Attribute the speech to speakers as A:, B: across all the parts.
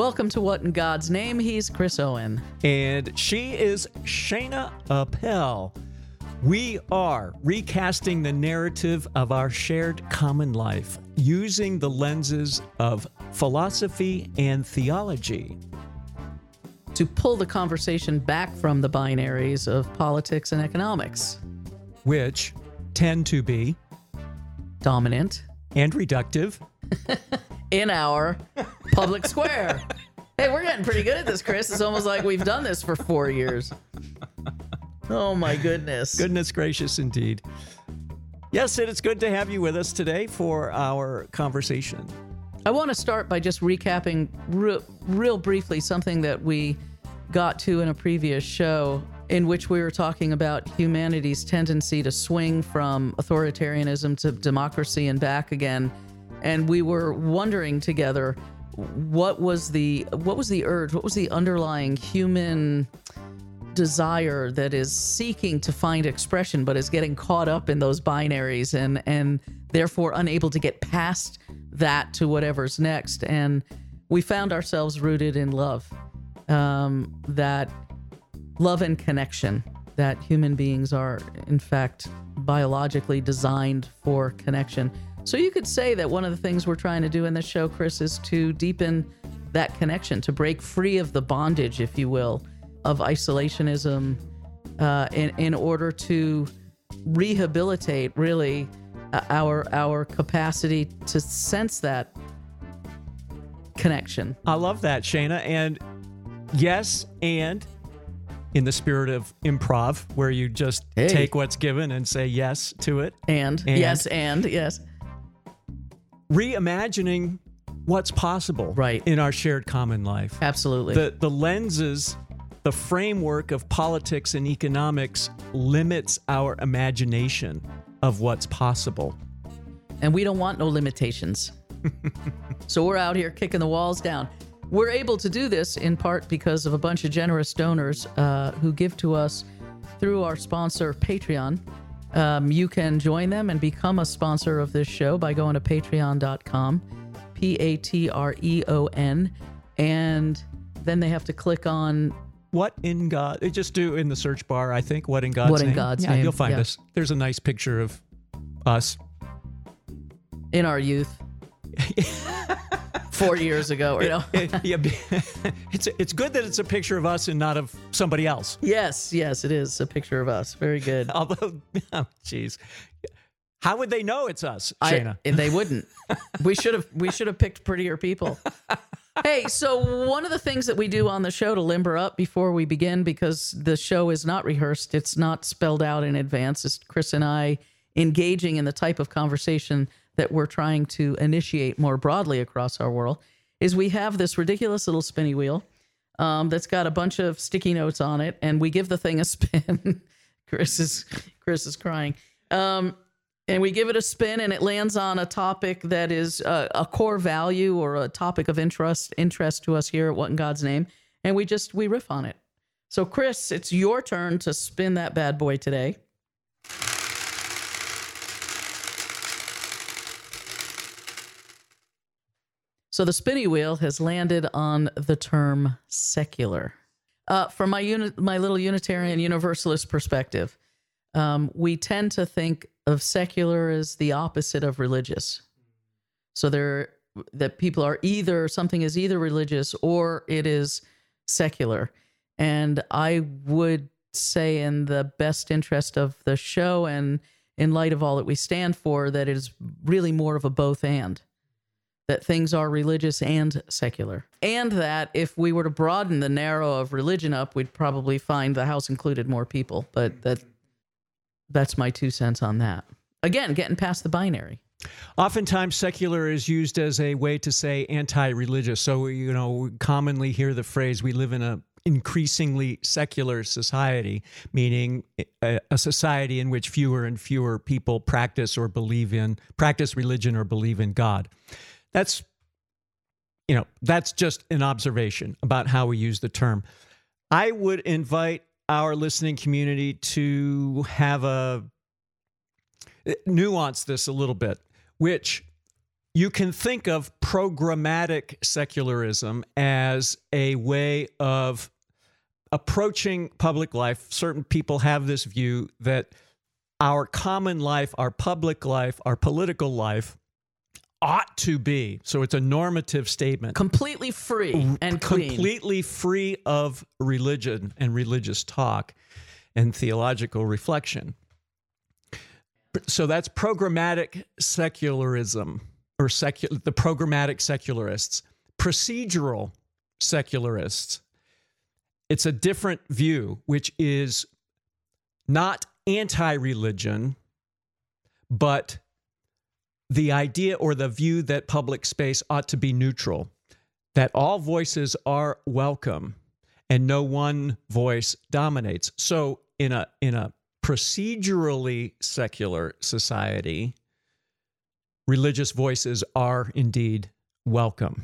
A: Welcome to What in God's Name. He's Chris Owen.
B: And she is Shana Appel. We are recasting the narrative of our shared common life using the lenses of philosophy and theology.
A: To pull the conversation back from the binaries of politics and economics,
B: which tend to be
A: dominant
B: and reductive
A: in our public square. Hey, we're getting pretty good at this, Chris. It's almost like we've done this for 4 years. Oh, my goodness.
B: Goodness gracious, indeed. Yes, Sid, it's good to have you with us today for our conversation.
A: I want to start by just recapping real briefly something that we got to in a previous show in which we were talking about humanity's tendency to swing from authoritarianism to democracy and back again. And we were wondering together, what was the urge, what was the underlying human desire that is seeking to find expression but is getting caught up in those binaries and therefore unable to get past that to whatever's next. And we found ourselves rooted in love, that love and connection, that human beings are in fact biologically designed for connection. So you could say that one of the things we're trying to do in this show, Chris, is to deepen that connection, to break free of the bondage, if you will, of isolationism, in order to rehabilitate really our capacity to sense that connection.
B: I love that, Shana. And yes, and in the spirit of improv, where you just take what's given and say yes to it.
A: And yes, and yes.
B: Reimagining what's possible
A: right
B: in our shared common life.
A: Absolutely.
B: The lenses, the framework of politics and economics limits our imagination of what's possible.
A: And we don't want no limitations. So we're out here kicking the walls down. We're able to do this in part because of a bunch of generous donors who give to us through our sponsor, Patreon. You can join them and become a sponsor of this show by going to patreon.com, Patreon, and then they have to click on
B: What in God. They just do in the search bar, I think, What in God's
A: What
B: Name.
A: in God's Name.
B: You'll find us. There's a nice picture of us
A: in our youth. 4 years ago, or no?
B: It's good that it's a picture of us and not of somebody else.
A: Yes, it is a picture of us. Very good.
B: Although, geez, how would they know it's us, Shana?
A: They wouldn't. We should have picked prettier people. Hey, so one of the things that we do on the show to limber up before we begin, because the show is not rehearsed, it's not spelled out in advance, is Chris and I engaging in the type of conversation that we're trying to initiate more broadly across our world, is we have this ridiculous little spinny wheel that's got a bunch of sticky notes on it, and we give the thing a spin. Chris is crying. And we give it a spin, and it lands on a topic that is a core value or a topic of interest to us here at What in God's Name, and we riff on it. So, Chris, it's your turn to spin that bad boy today. So the spinny wheel has landed on the term secular. From my little Unitarian Universalist perspective, we tend to think of secular as the opposite of religious. So that people are something is either religious or it is secular. And I would say, in the best interest of the show and in light of all that we stand for, that it is really more of a both and. That things are religious and secular. And that if we were to broaden the narrow of religion up, we'd probably find the house included more people. But that's my 2 cents on that. Again, getting past the binary.
B: Oftentimes, secular is used as a way to say anti-religious. So, we commonly hear the phrase, we live in a increasingly secular society, meaning a society in which fewer and fewer people practice religion or believe in God. That's just an observation about how we use the term. I would invite our listening community to have nuance this a little bit, which You can think of programmatic secularism as a way of approaching public life. Certain people have this view that our common life, our public life, our political life ought to be, so it's a normative statement,
A: completely free and clean.
B: Completely free of religion and religious talk and theological reflection. So that's programmatic secularism, or the programmatic secularists. Procedural secularists, it's a different view, which is not anti-religion, but the idea or the view that public space ought to be neutral, that all voices are welcome and no one voice dominates. So in a procedurally secular society, religious voices are indeed welcome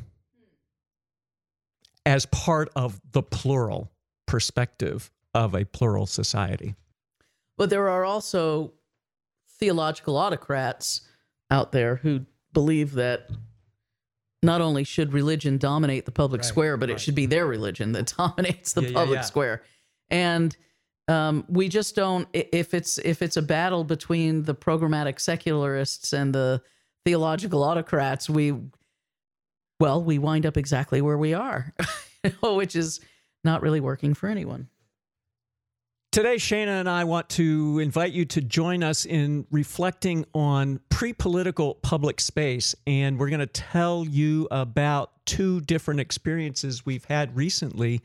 B: as part of the plural perspective of a plural society.
A: But there are also theological autocrats out there who believe that not only should religion dominate the public square, but it should be their religion that dominates the public square. And we just don't, if it's a battle between the programmatic secularists and the theological autocrats, we wind up exactly where we are, which is not really working for anyone.
B: Today, Shana and I want to invite you to join us in reflecting on pre-political public space, and we're going to tell you about two different experiences we've had recently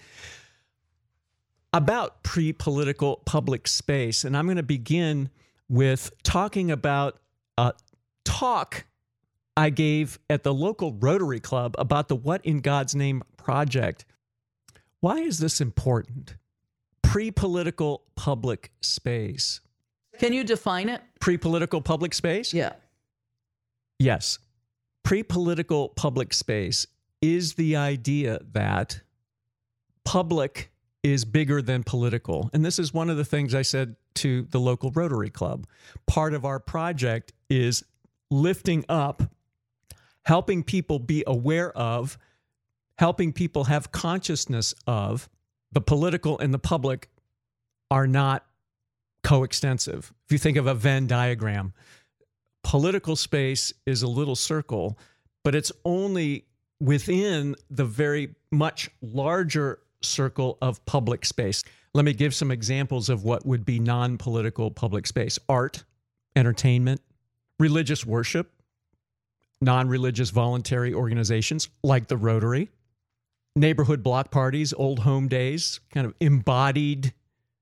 B: about pre-political public space. And I'm going to begin with talking about a talk I gave at the local Rotary Club about the What in God's Name project. Why is this important? Pre-political public space.
A: Can you define it?
B: Pre-political public space?
A: Yeah.
B: Yes. Pre-political public space is the idea that public is bigger than political. And this is one of the things I said to the local Rotary Club. Part of our project is lifting up, helping people be aware of, helping people have consciousness of the political and the public are not coextensive. If you think of a Venn diagram, political space is a little circle, but it's only within the very much larger circle of public space. Let me give some examples of what would be non-political public space. Art, entertainment, religious worship, non-religious voluntary organizations like the Rotary, neighborhood block parties, old home days, kind of embodied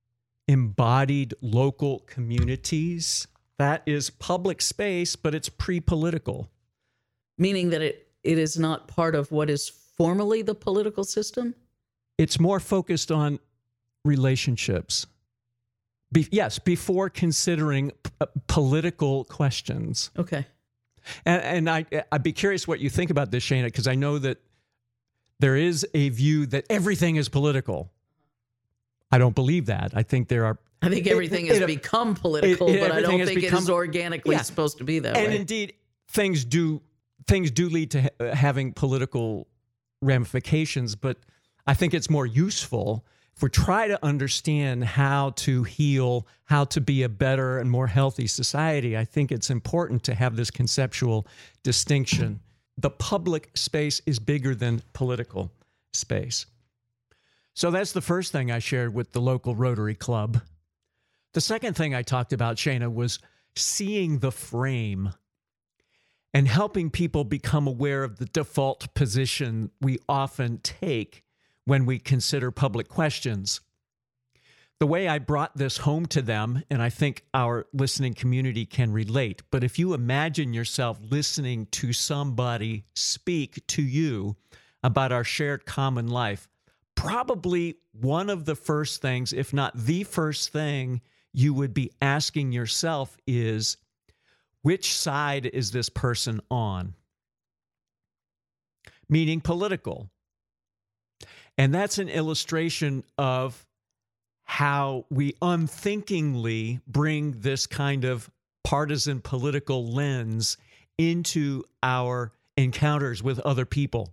B: local communities. That is public space, but it's pre-political.
A: Meaning that it is not part of what is formally the political system?
B: It's more focused on relationships. Before considering political questions.
A: Okay.
B: And I'd be curious what you think about this, Shana, because I know that there is a view that everything is political. I don't believe that. I think
A: everything has become political, but I don't think it is organically supposed to be that way.
B: And indeed, things do lead to having political ramifications, but I think it's more useful if we try to understand how to heal, how to be a better and more healthy society. I think it's important to have this conceptual distinction. The public space is bigger than political space. So that's the first thing I shared with the local Rotary Club. The second thing I talked about, Shana, was seeing the frame and helping people become aware of the default position we often take when we consider public questions. The way I brought this home to them, and I think our listening community can relate, but if you imagine yourself listening to somebody speak to you about our shared common life, probably one of the first things, if not the first thing you would be asking yourself is, which side is this person on? Meaning political. And that's an illustration of how we unthinkingly bring this kind of partisan political lens into our encounters with other people.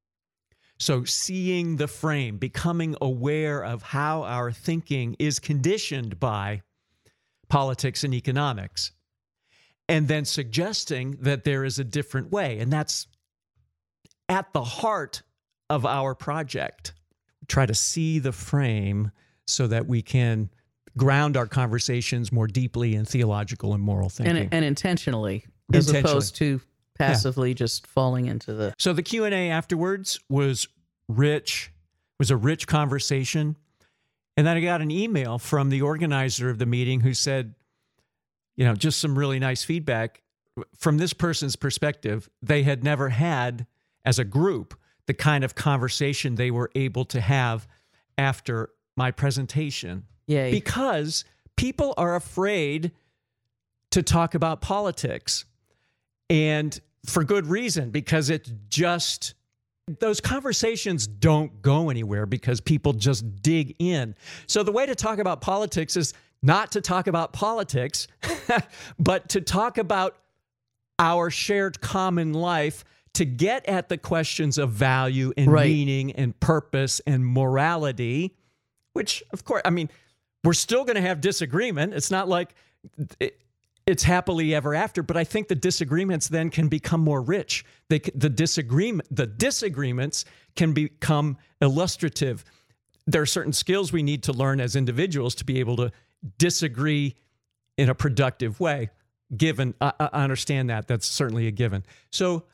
B: So seeing the frame, becoming aware of how our thinking is conditioned by politics and economics, and then suggesting that there is a different way. And that's at the heart of our project. Try to see the frame so that we can ground our conversations more deeply in theological and moral thinking.
A: And intentionally, as opposed to passively just falling into the...
B: So the Q&A afterwards was rich, was a rich conversation. And then I got an email from the organizer of the meeting who said, you know, just some really nice feedback. From this person's perspective, they had never had, as a group, the kind of conversation they were able to have after my presentation.
A: Yay.
B: Because people are afraid to talk about politics. And for good reason, because it's just, those conversations don't go anywhere because people just dig in. So the way to talk about politics is not to talk about politics, but to talk about our shared common life, to get at the questions of value and meaning and purpose and morality, which, of course, I mean, we're still going to have disagreement. It's not like it's happily ever after, but I think the disagreements then can become more rich. The disagreements can become illustrative. There are certain skills we need to learn as individuals to be able to disagree in a productive way. Given, I understand that. That's certainly a given. So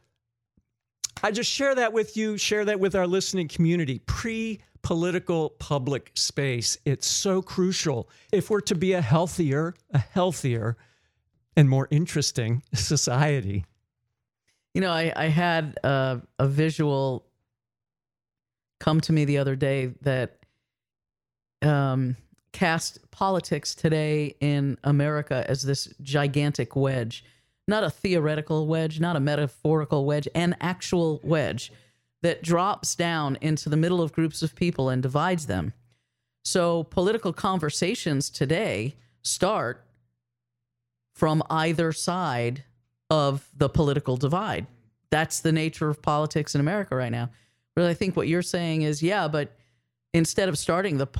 B: I just share that with you, share that with our listening community. Pre-political public space. It's so crucial if we're to be a healthier and more interesting society.
A: You know, I had a visual come to me the other day that cast politics today in America as this gigantic wedge. Not a theoretical wedge, not a metaphorical wedge, an actual wedge that drops down into the middle of groups of people and divides them. So political conversations today start from either side of the political divide. That's the nature of politics in America right now. Really, I think what you're saying is, yeah, but instead of starting the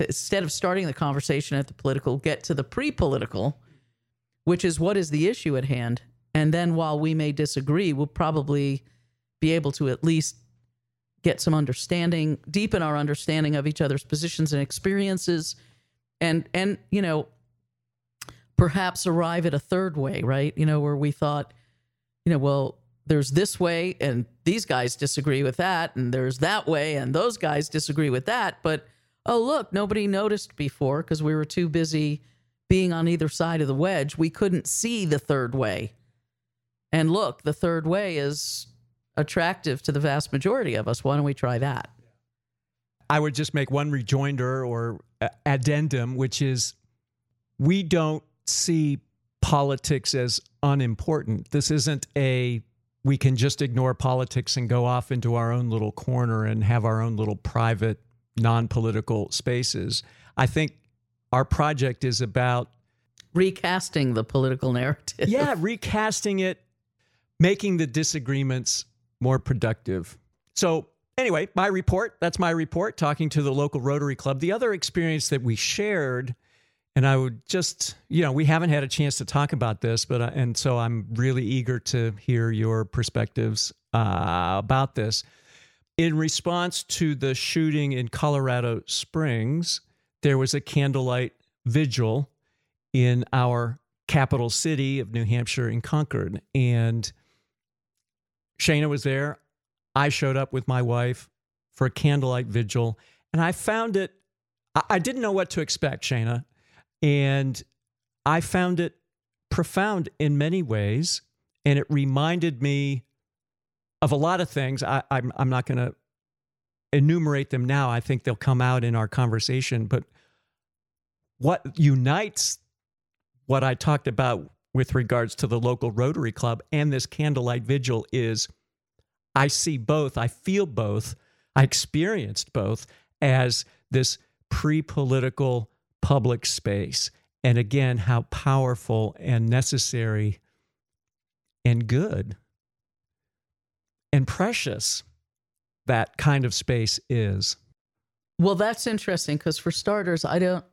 A: conversation at the political, get to the pre-political, which is what is the issue at hand. And then while we may disagree, we'll probably be able to at least get some understanding, deepen our understanding of each other's positions and experiences, and you know, perhaps arrive at a third way, right? You know, where we thought, you know, well, there's this way and these guys disagree with that, and there's that way and those guys disagree with that. But, oh, look, nobody noticed before because we were too busy being on either side of the wedge. We couldn't see the third way. And look, the third way is attractive to the vast majority of us. Why don't we try that?
B: I would just make one rejoinder or addendum, which is we don't see politics as unimportant. This isn't we can just ignore politics and go off into our own little corner and have our own little private, non-political spaces. I think our project is about
A: recasting the political narrative.
B: Yeah, recasting it, making the disagreements more productive. So anyway, that's my report, talking to the local Rotary Club. The other experience that we shared, and I would just, you know, we haven't had a chance to talk about this, and so I'm really eager to hear your perspectives about this. In response to the shooting in Colorado Springs, there was a candlelight vigil in our capital city of New Hampshire in Concord. And Shana was there. I showed up with my wife for a candlelight vigil. And I found it, I didn't know what to expect, Shana. And I found it profound in many ways. And it reminded me of a lot of things. I'm not going to enumerate them now. I think they'll come out in our conversation. But what unites what I talked about with regards to the local Rotary Club and this candlelight vigil is I see both, I feel both, I experienced both as this pre-political public space. And again, how powerful and necessary and good and precious that kind of space is.
A: Well, that's interesting because for starters, I don't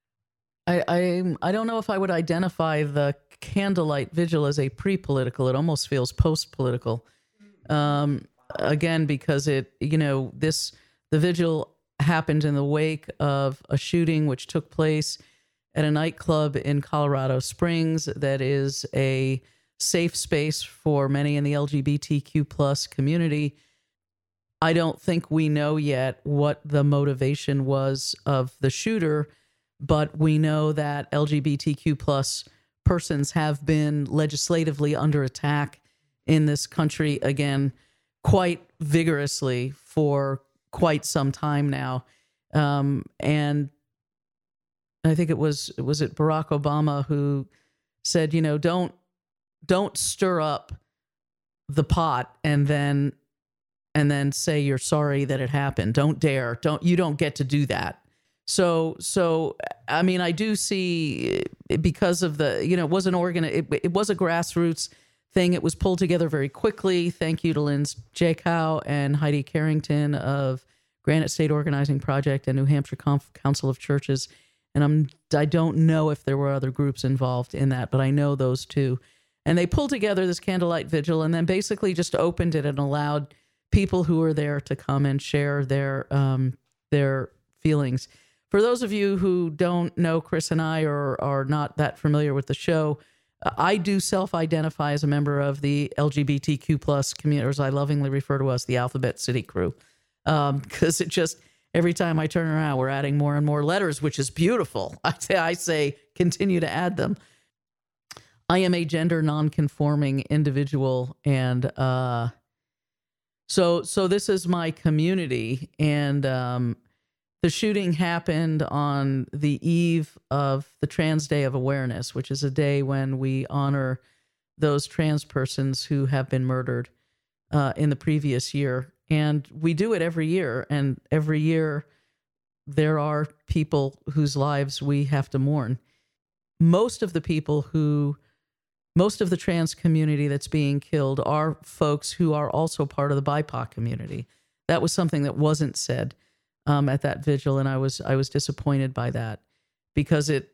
A: know if I would identify the candlelight vigil as a pre-political. It almost feels post-political. Again, because the vigil happened in the wake of a shooting which took place at a nightclub in Colorado Springs that is a safe space for many in the LGBTQ plus community. I don't think we know yet what the motivation was of the shooter, but we know that LGBTQ plus persons have been legislatively under attack in this country, again, quite vigorously for quite some time now. And I think it was Barack Obama who said, don't stir up the pot and then say you're sorry that it happened. You don't get to do that. So I mean, I do see, because of the, it was it was a grassroots thing. It was pulled together very quickly. Thank you to Linz Jacow and Heidi Carrington of Granite State Organizing Project and New Hampshire Council of Churches. And I don't know if there were other groups involved in that, but I know those two. And they pulled together this candlelight vigil and then basically just opened it and allowed people who were there to come and share their feelings. For those of you who don't know Chris and I or are not that familiar with the show, I do self-identify as a member of the LGBTQ plus community, or as I lovingly refer to us, the Alphabet City crew, because it just, every time I turn around, we're adding more and more letters, which is beautiful. I say continue to add them. I am a gender non-conforming individual, and so this is my community, and the shooting happened on the eve of the Trans Day of Awareness, which is a day when we honor those trans persons who have been murdered in the previous year. And we do it every year, and every year there are people whose lives we have to mourn. Most of the trans community that's being killed are folks who are also part of the BIPOC community. That was something that wasn't said at that vigil, and I was disappointed by that, because it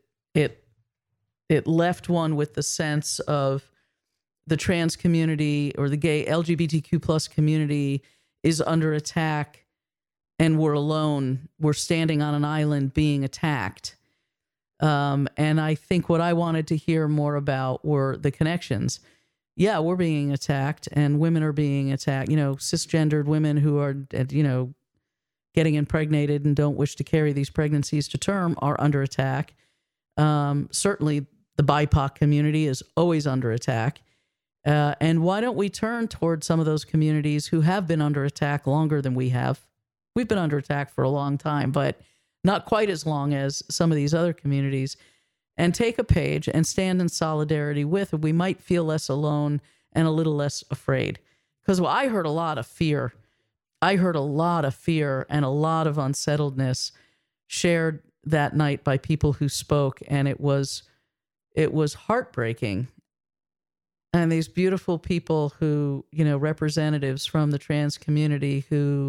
A: left one with the sense of the trans community or the gay LGBTQ plus community is under attack, and we're alone. We're standing on an island being attacked. And I think what I wanted to hear more about were the connections. Yeah, we're being attacked, and women are being attacked. Cisgendered women who are, getting impregnated and don't wish to carry these pregnancies to term are under attack. Certainly, the BIPOC community is always under attack. And why don't we turn towards some of those communities who have been under attack longer than we have? We've been under attack for a long time, but not quite as long as some of these other communities, and take a page and stand in solidarity with, we might feel less alone and a little less afraid. Because I heard a lot of fear. I heard a lot of fear and a lot of unsettledness shared that night by people who spoke, and it was heartbreaking. And these beautiful people who, representatives from the trans community who,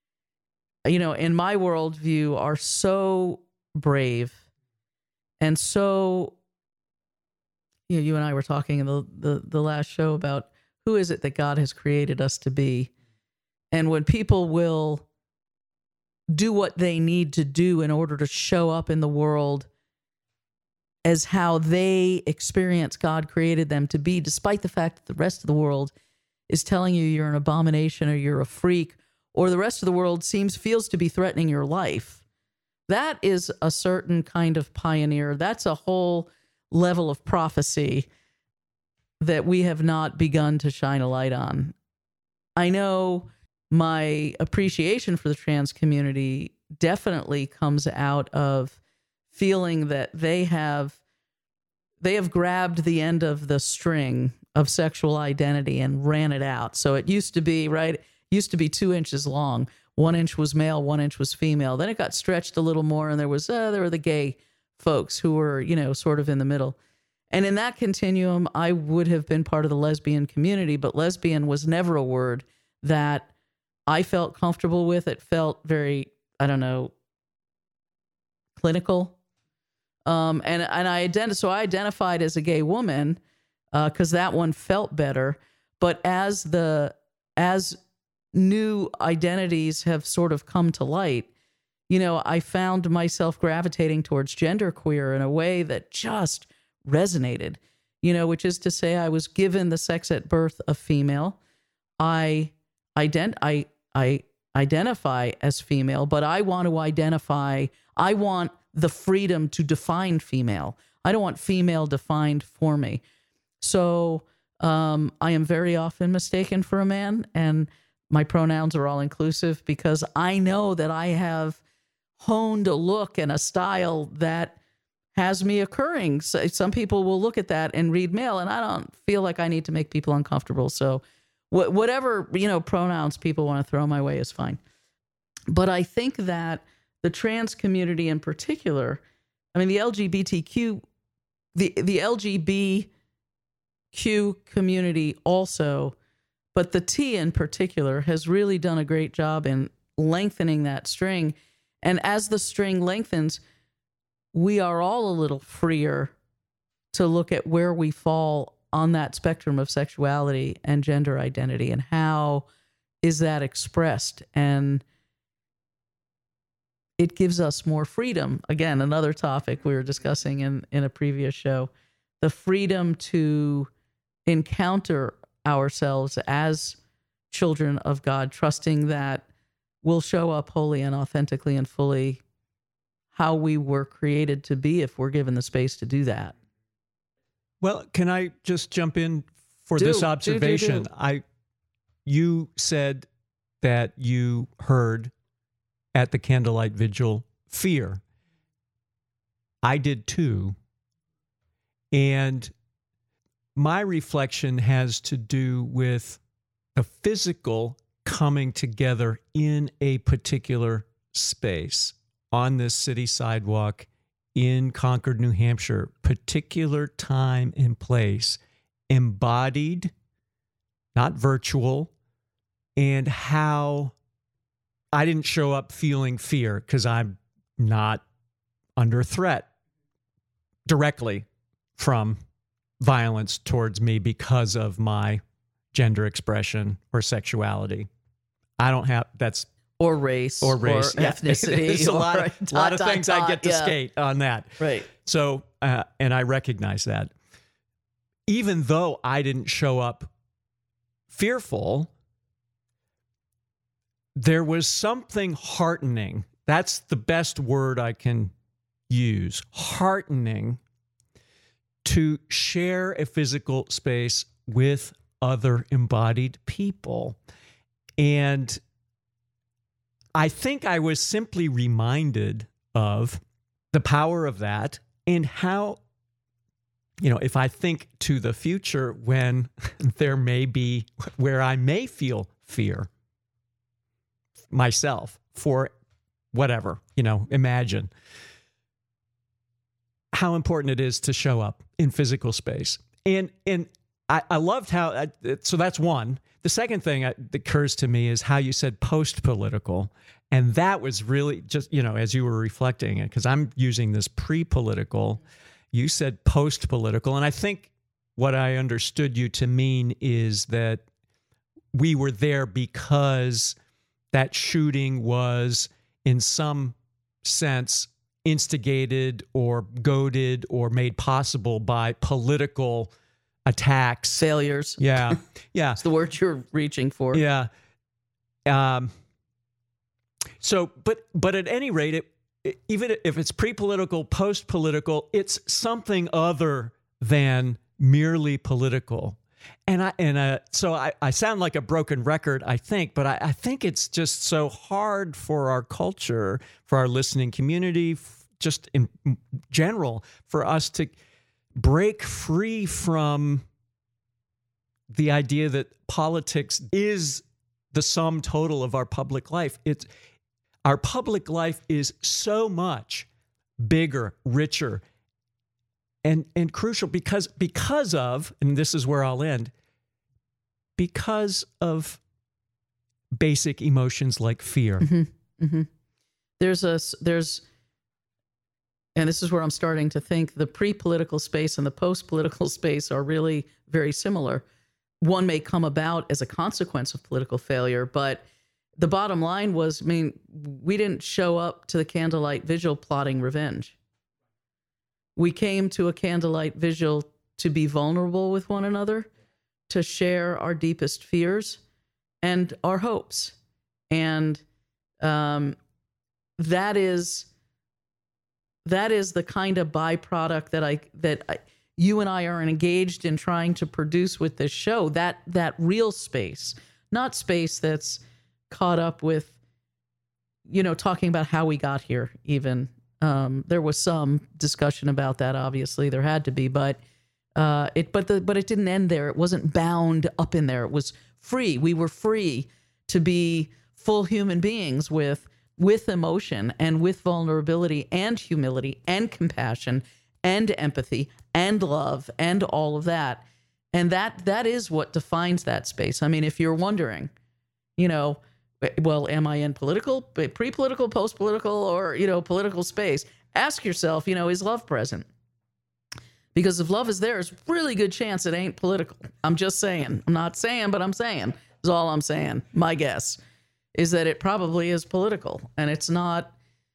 A: in my worldview, are so brave and so, you and I were talking in the last show about who is it that God has created us to be. And when people will do what they need to do in order to show up in the world as how they experience God created them to be, despite the fact that the rest of the world is telling you you're an abomination or you're a freak, or the rest of the world feels to be threatening your life. That is a certain kind of pioneer. That's a whole level of prophecy that we have not begun to shine a light on. I know my appreciation for the trans community definitely comes out of feeling that they have grabbed the end of the string of sexual identity and ran it out. So it used to be, right? It used to be 2 inches long. 1 inch was male, 1 inch was female. Then it got stretched a little more, and there were the gay folks who were, sort of in the middle. And in that continuum, I would have been part of the lesbian community, but lesbian was never a word that I felt comfortable with. It felt very, I don't know, clinical. And I identified as a gay woman because that one felt better. But as new identities have sort of come to light, I found myself gravitating towards genderqueer in a way that just resonated, which is to say I was given the sex at birth of female. I identify as female, but I want the freedom to define female. I don't want female defined for me. So I am very often mistaken for a man, and my pronouns are all inclusive because I know that I have honed a look and a style that has me occurring. So some people will look at that and read male, and I don't feel like I need to make people uncomfortable. So whatever, pronouns people want to throw my way is fine. But I think that the trans community in particular, I mean, the LGBTQ community also, but the T in particular has really done a great job in lengthening that string. And as the string lengthens, we are all a little freer to look at where we fall on that spectrum of sexuality and gender identity and how is that expressed. And it gives us more freedom. Again, another topic we were discussing in a previous show, the freedom to encounter ourselves as children of God, trusting that we'll show up wholly and authentically and fully how we were created to be if we're given the space to do that.
B: Well, can I just jump in for this observation?
A: Do.
B: You said that you heard at the candlelight vigil fear. I did too. And my reflection has to do with the physical coming together in a particular space on this city sidewalk in Concord, New Hampshire, particular time and place, embodied, not virtual, and how I didn't show up feeling fear because I'm not under threat directly from violence towards me because of my gender expression or sexuality. I don't have, that's...
A: Or race.
B: Or
A: ethnicity.
B: There's a lot of things I get to skate on that.
A: Right.
B: So, and I recognize that. Even though I didn't show up fearful, there was something heartening. That's the best word I can use. Heartening to share a physical space with other embodied people. And I think I was simply reminded of the power of that and how, if I think to the future when there may be, where I may feel fear myself for whatever, imagine how important it is to show up in physical space. And I loved how, so that's one. The second thing that occurs to me is how you said post-political. And that was really just, as you were reflecting it, because I'm using this pre-political, you said post-political. And I think what I understood you to mean is that we were there because that shooting was in some sense instigated or goaded or made possible by political attacks.
A: Failures.
B: Yeah. Yeah.
A: It's the word you're reaching for.
B: Yeah. So, but at any rate, even if it's pre-political, post-political, it's something other than merely political. So I sound like a broken record, I think, but I think it's just so hard for our culture, for our listening community, just in general, for us to break free from the idea that politics is the sum total of our public life. Our public life is so much bigger, richer, and crucial because of, and this is where I'll end, because of basic emotions like fear.
A: Mm-hmm. Mm-hmm. There's, and this is where I'm starting to think the pre-political space and the post-political space are really very similar. One may come about as a consequence of political failure, but the bottom line was, we didn't show up to the candlelight vigil plotting revenge. We came to a candlelight vigil to be vulnerable with one another, to share our deepest fears and our hopes. And that is the kind of byproduct that you and I are engaged in trying to produce with this show. That real space, not space that's caught up with, talking about how we got here. Even there was some discussion about that. Obviously, there had to be, but it didn't end there. It wasn't bound up in there. It was free. We were free to be full human beings with emotion and with vulnerability and humility and compassion and empathy and love and all of that. And that is what defines that space. If you're wondering, well, am I in political, pre-political, post-political, or, political space? Ask yourself, is love present? Because if love is there, there's a really good chance it ain't political. I'm just saying. I'm not saying, but I'm saying. That's all I'm saying. My guess is that it probably is political, and it's not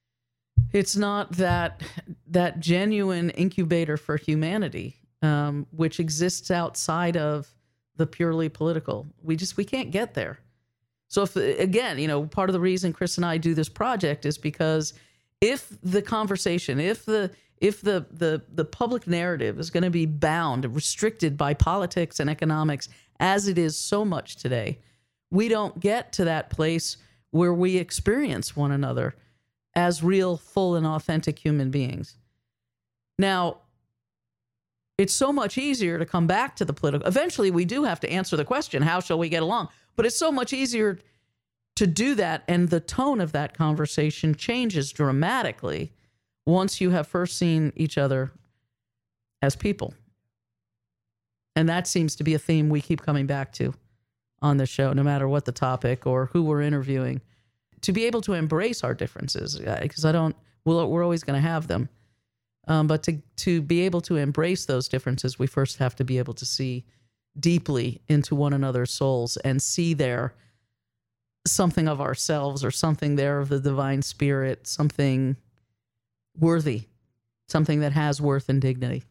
A: that genuine incubator for humanity, which exists outside of the purely political. We can't get there. So if, again, part of the reason Chris and I do this project is because if the conversation, if the public narrative is going to be bound, restricted by politics and economics, as it is so much today, we don't get to that place where we experience one another as real, full, and authentic human beings. Now, it's so much easier to come back to the political. Eventually, we do have to answer the question, how shall we get along? But it's so much easier to do that, and the tone of that conversation changes dramatically once you have first seen each other as people. And that seems to be a theme we keep coming back to on the show, no matter what the topic or who we're interviewing, to be able to embrace our differences, because we're always going to have them. But to be able to embrace those differences, we first have to be able to see deeply into one another's souls and see there something of ourselves or something there of the divine spirit, something worthy, something that has worth and dignity.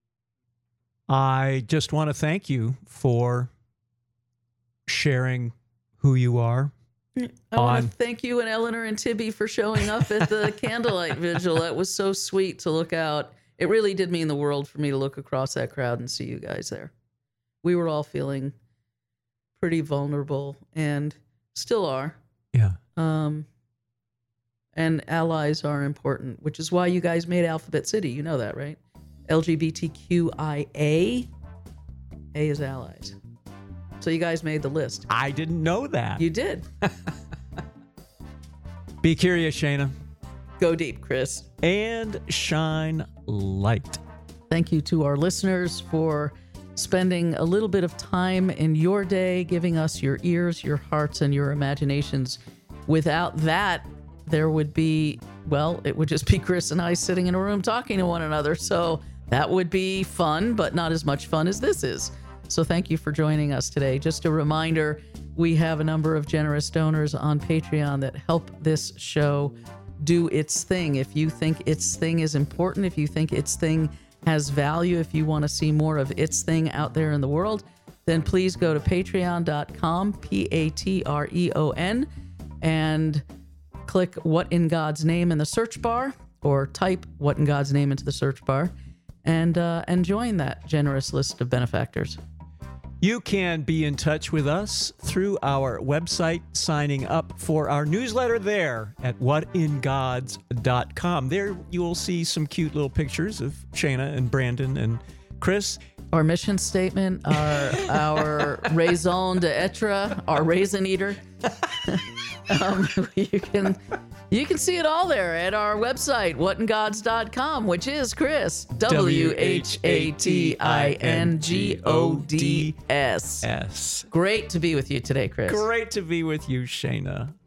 B: I just want to thank you for sharing who you are.
A: I want to thank you and Eleanor and Tibby for showing up at the candlelight vigil. That was so sweet to look out. It really did mean the world for me to look across that crowd and see you guys there. We were all feeling pretty vulnerable and still are.
B: Yeah.
A: And allies are important, which is why you guys made Alphabet City. You know that, right? LGBTQIA. A is allies. So you guys made the list.
B: I didn't know that.
A: You did.
B: Be curious, Shana.
A: Go deep, Chris.
B: And shine light.
A: Thank you to our listeners for spending a little bit of time in your day, giving us your ears, your hearts, and your imaginations. Without that, there would be, it would just be Chris and I sitting in a room talking to one another. So that would be fun, but not as much fun as this is. So thank you for joining us today. Just a reminder, we have a number of generous donors on Patreon that help this show do its thing. If you think its thing is important, if you think its thing has value, if you want to see more of its thing out there in the world, then please go to patreon.com, Patreon, and click What in God's Name in the search bar, or type What in God's Name into the search bar, and join that generous list of benefactors.
B: You can be in touch with us through our website, signing up for our newsletter there at whatingods.com. There you will see some cute little pictures of Shana and Brandon and Chris.
A: Our mission statement, our raison d'etre, our raisin eater. You can see it all there at our website, whatingods.com, which is Chris, WHATINGODS.
B: S.
A: Great to be with you today, Chris.
B: Great to be with you, Shayna.